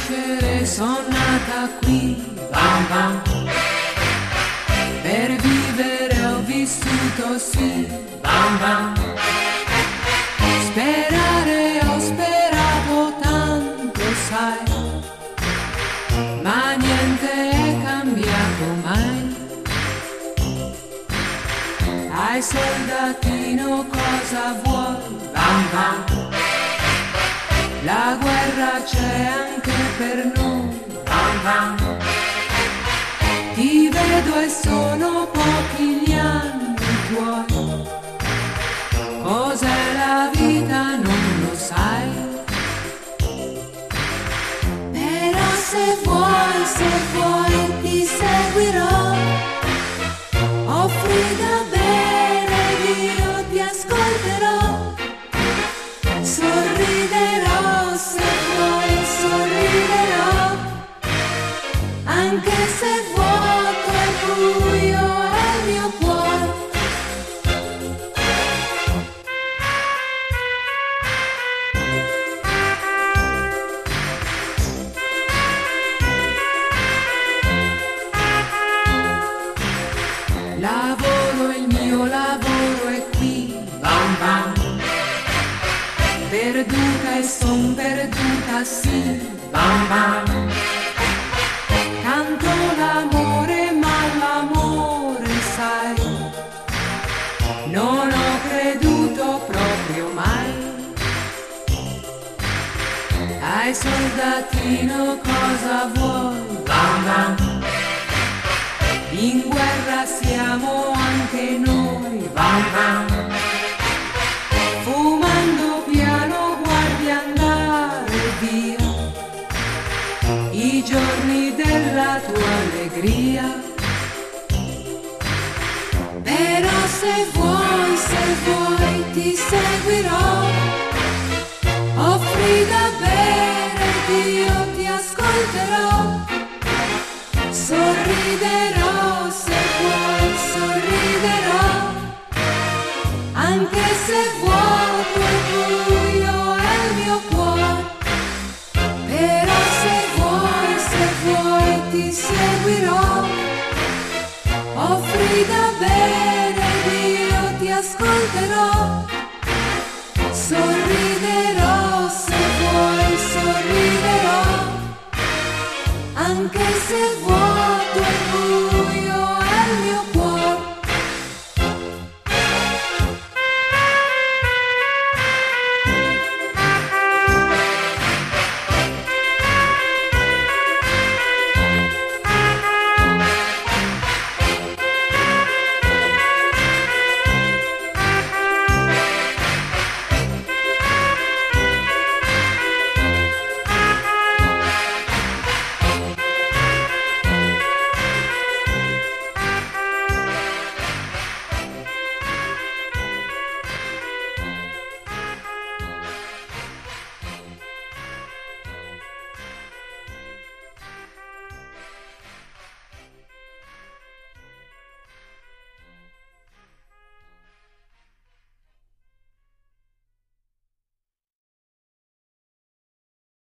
nascere sono nata qui, bam bam. Per vivere ho vissuto sì, bam bam. Sperare ho sperato tanto, sai, ma niente è cambiato mai. Ai soldatino cosa vuoi, bam bam. La guerra c'è anche per noi, bam bam. Ti vedo e sono pochi gli anni tuoi. Cos'è la vita non lo sai. Però se vuoi ti seguirò. Offri da bere ed io ti ascolterò. Sorriderò se vuoi, sorriderò. Anche se vuoto e buio è il mio cuore. Lavoro, il mio lavoro è qui, bam bam. Perduta e son perduta, sì, bam bam. Canto l'amore, ma l'amore, sai, non ho creduto proprio mai. Ai soldatino cosa vuoi, bam bam. In guerra siamo anche noi, bam bam. Fumando piano guardi andare via i giorni della tua allegria. Però se vuoi ti seguirò. Offri da bere ed io ti ascolterò. Sorriderò se vuoi, sorriderò. Anche se vuoto e buio è il mio cuore. Però se vuoi ti seguirò. Offri da bere ed io ti ascolterò. Sorriderò se vuoi, sorriderò. Anche se vuoi.